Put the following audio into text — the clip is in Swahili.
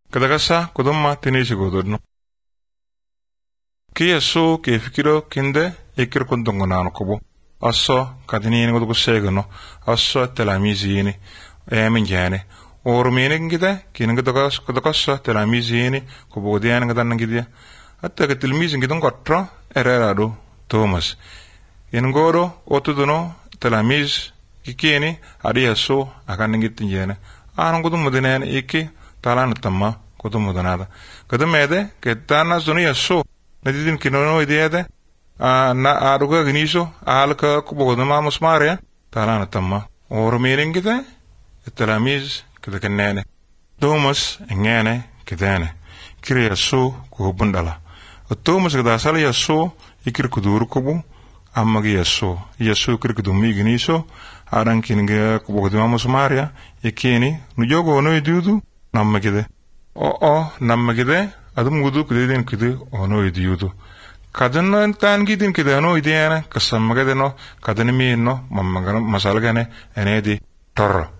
Kadagasa kudumma tinisi godurno. Ki yasu ki fikiro kinde ikir kundungunano kubu. Asso kadinini gudugu segano. Asso telamizini. Emin jani. Orumini ngide kini kadagasa telamizini kubu diyan ngadan ngidya. Atta ka tilmizin gidun gotra ererado Thomas. Ingoro otuduno telamiz kikini adi yasu akan ngitin jene. Anong kudum mudinen iki talan tamma kudum mudanada. Kadum ede ketana zuni yasu nadidin kinono idede na aduga gniso alka kuboduma musmare talan tamma. Orumini ngide telamiz kidakanene. Thomas ngene kidene. Kiri yasu kubundala. Thomas kadasal yasu ikir kuduru kubu amagi yasu ikir kudumi gniso aran kinga kubodima musmaria ikini nujogo no idudu namagide namagide adum gudu kudin kudu ono idudu kadan tan gidin kidano idena kasamagade no kadan mi no masalgane enedi torro